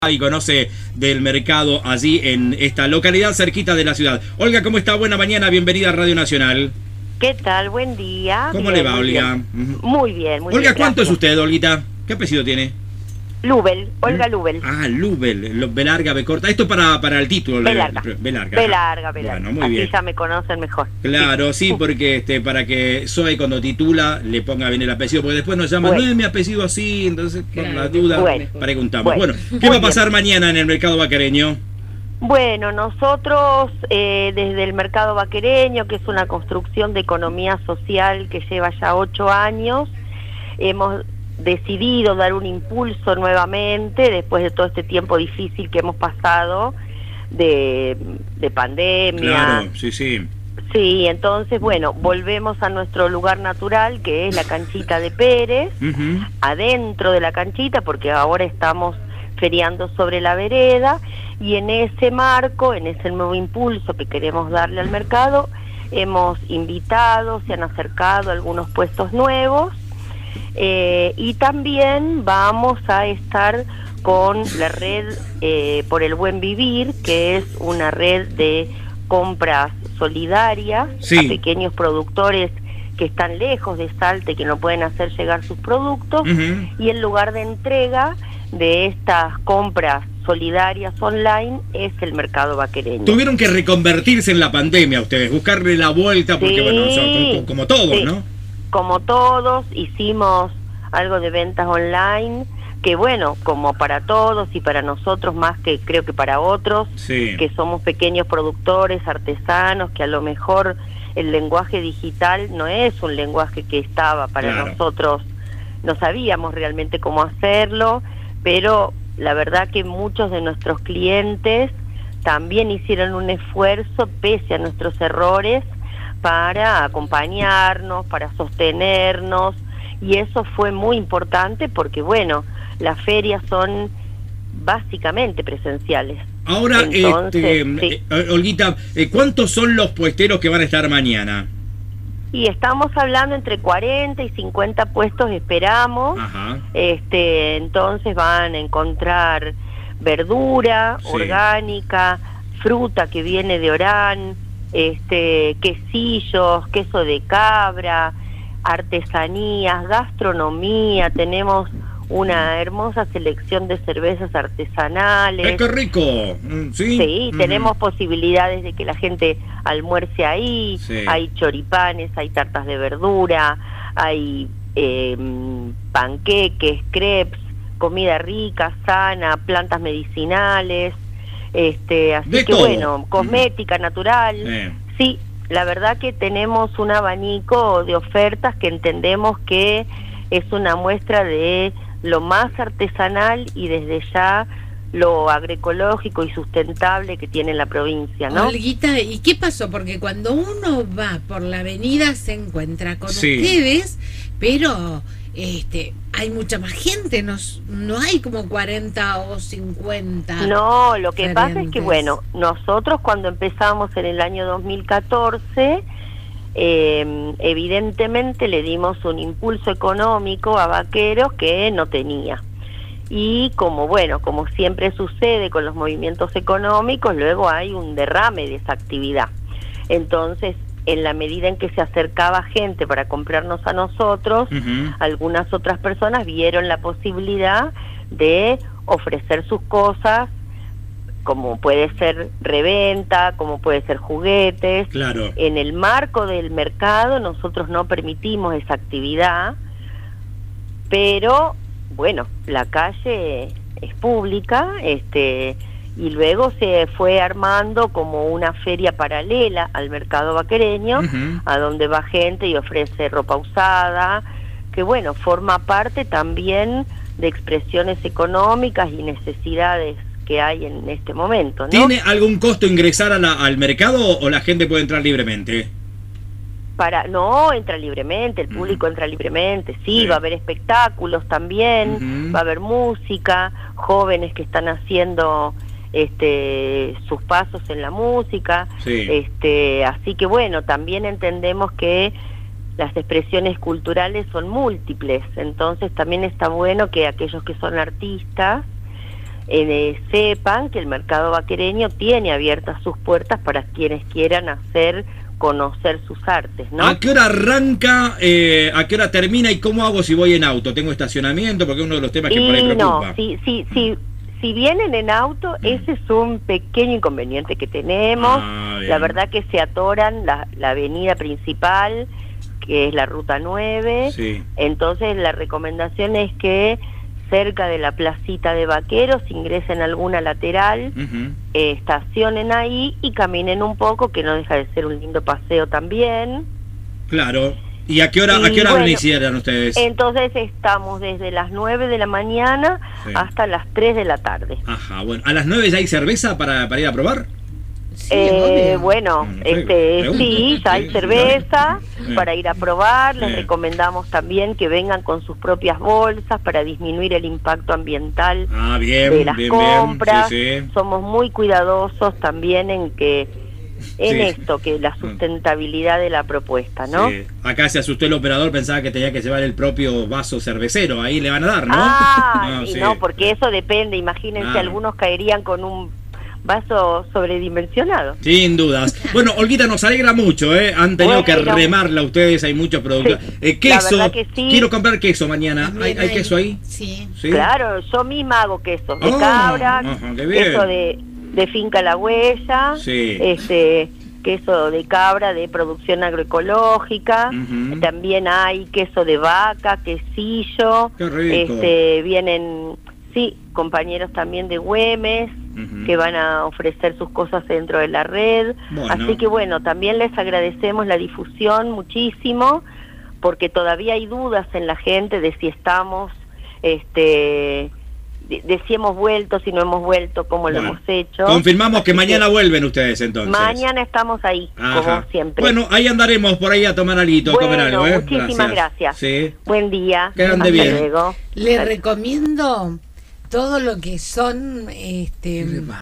Y conoce del mercado allí en esta localidad cerquita de la ciudad. Olga, ¿cómo está? Buena mañana, bienvenida a Radio Nacional. ¿Qué tal? Buen día. ¿Cómo le va, Olga? Muy bien, muy bien. Olga, ¿cuánto es usted, Olguita? ¿Qué apellido tiene? Lubel, Olga Lubel. Ah, Lubel, B larga, B corta. Esto para el título. B larga. B larga. B larga, B larga. Bueno, muy así bien. ya me conocen mejor. Claro, sí, porque para que Zoe cuando titula le ponga bien el apellido, porque después nos llaman, Bueno. no es mi apellido así, entonces con Claro, la duda bueno. preguntamos. Bueno. Bueno, ¿qué va a pasar mañana en el mercado vaquereño? Bueno, nosotros desde el mercado vaquereño, que es una construcción de economía social que lleva ya 8 años, hemos decidido dar un impulso nuevamente después de todo este tiempo difícil que hemos pasado de pandemia. Claro, sí, sí. Sí, entonces, bueno, volvemos a nuestro lugar natural, que es la canchita de Pérez, adentro de la canchita, porque ahora estamos feriando sobre la vereda, y en ese marco, en ese nuevo impulso que queremos darle al mercado, hemos invitado, se han acercado algunos puestos nuevos, y también vamos a estar con la red por el buen vivir, que es una red de compras solidarias a pequeños productores que están lejos de Salta y que no pueden hacer llegar sus productos, y el lugar de entrega de estas compras solidarias online es el mercado vaquereño. Tuvieron que reconvertirse en la pandemia ustedes, buscarle la vuelta, porque sí, bueno, son como todos, sí. ¿no? Como todos, hicimos algo de ventas online, que bueno, como para todos y para nosotros más que creo que para otros, que somos pequeños productores, artesanos, que a lo mejor el lenguaje digital no es un lenguaje que estaba para nosotros, no sabíamos realmente cómo hacerlo, pero la verdad que muchos de nuestros clientes también hicieron un esfuerzo pese a nuestros errores para acompañarnos, para sostenernos, y eso fue muy importante porque bueno, las ferias son básicamente presenciales. Ahora, entonces, Olguita, ¿cuántos son los puesteros que van a estar mañana? Y estamos hablando entre 40 y 50 puestos, esperamos. Entonces van a encontrar verdura orgánica, fruta que viene de Orán, quesillos, queso de cabra, artesanías, gastronomía. Tenemos una hermosa selección de cervezas artesanales. ¡Qué rico! Sí, tenemos posibilidades de que la gente almuerce ahí. Hay choripanes, hay tartas de verdura, hay panqueques, crepes, comida rica, sana, plantas medicinales, así que todo. Bueno, cosmética natural. Sí, la verdad que tenemos un abanico de ofertas que entendemos que es una muestra de lo más artesanal y desde ya lo agroecológico y sustentable que tiene la provincia, ¿no? Olguita, ¿y qué pasó? Porque cuando uno va por la avenida se encuentra con ustedes, pero hay mucha más gente, no hay como 40 o 50. No, lo que pasa es que, bueno, nosotros cuando empezamos en el año 2014, evidentemente le dimos un impulso económico a Vaqueros que no tenía. Y como siempre sucede con los movimientos económicos, luego hay un derrame de esa actividad. Entonces, en la medida en que se acercaba gente para comprarnos a nosotros, algunas otras personas vieron la posibilidad de ofrecer sus cosas, como puede ser reventa, como puede ser juguetes. En el marco del mercado nosotros no permitimos esa actividad, pero bueno, la calle es pública, y luego se fue armando como una feria paralela al mercado vaquereño, a donde va gente y ofrece ropa usada, que bueno, forma parte también de expresiones económicas y necesidades que hay en este momento, ¿no? ¿Tiene algún costo ingresar al mercado o la gente puede entrar libremente? No, entra libremente, el público entra libremente, va a haber espectáculos también, va a haber música, jóvenes que están haciendo sus pasos en la música, así que bueno, también entendemos que las expresiones culturales son múltiples, entonces también está bueno que aquellos que son artistas sepan que el mercado vaquereño tiene abiertas sus puertas para quienes quieran conocer sus artes, ¿no? ¿A qué hora arranca, a qué hora termina y cómo hago si voy en auto? ¿Tengo estacionamiento? Porque es uno de los temas que por ahí preocupa. No, si vienen en auto, ese es un pequeño inconveniente que tenemos. La verdad que se atoran la avenida principal, que es la ruta 9. Sí. Entonces la recomendación es que cerca de la placita de Vaqueros ingresen a alguna lateral, estacionen ahí y caminen un poco, que no deja de ser un lindo paseo también. Claro. ¿Y a qué hora lo iniciaron ustedes? Entonces estamos desde las 9 de la mañana hasta las 3 de la tarde. Ajá, bueno. ¿A las 9 ya hay cerveza para ir a probar? Sí, bueno, sí, ya hay cerveza para ir a probar. Les recomendamos también que vengan con sus propias bolsas para disminuir el impacto ambiental de las compras. Sí. Somos muy cuidadosos también en esto, que la sustentabilidad de la propuesta, ¿no? Sí. Acá se asustó el operador, pensaba que tenía que llevar el propio vaso cervecero, ahí le van a dar, ¿no? No, porque eso depende, imagínense, algunos caerían con un vaso sobredimensionado. Sin dudas. Bueno, Olguita, nos alegra mucho, han tenido que remarla ustedes, hay muchos productos. Queso, la verdad que sí. Quiero comprar queso mañana. ¿Hay queso ahí? Sí. Claro, yo misma hago queso de cabra, queso de finca La Huella, queso de cabra de producción agroecológica, también hay queso de vaca, quesillo. Qué rico. Vienen, compañeros también de Güemes, que van a ofrecer sus cosas dentro de la red. Así que bueno, también les agradecemos la difusión muchísimo, porque todavía hay dudas en la gente de si estamos, de si hemos vuelto, si no hemos vuelto, cómo lo hemos hecho. Confirmamos que mañana vuelven ustedes entonces. Mañana estamos ahí, como siempre. Bueno, ahí andaremos por ahí a tomar algo, comer algo. Muchísimas gracias. Sí. Buen día. Que ande bien. Luego. Les recomiendo todo lo que son